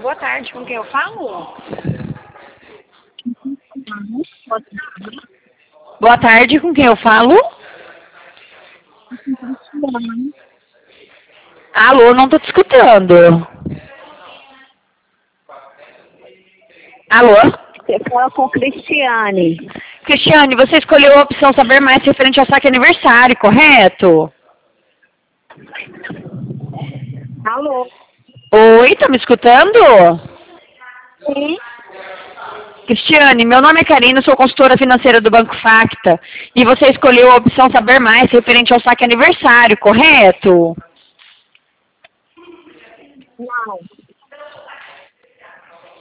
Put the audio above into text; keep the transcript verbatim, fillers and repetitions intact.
Boa tarde, com quem eu falo? Boa tarde, com quem eu falo? Alô, não tô te escutando. Alô? Você fala com Cristiane. Cristiane, você escolheu a opção saber mais referente ao saque aniversário, correto? Alô? Oi, tá me escutando? Sim. Cristiane, meu nome é Karina, sou consultora financeira do Banco Facta. E você escolheu a opção saber mais referente ao saque aniversário, correto? Não.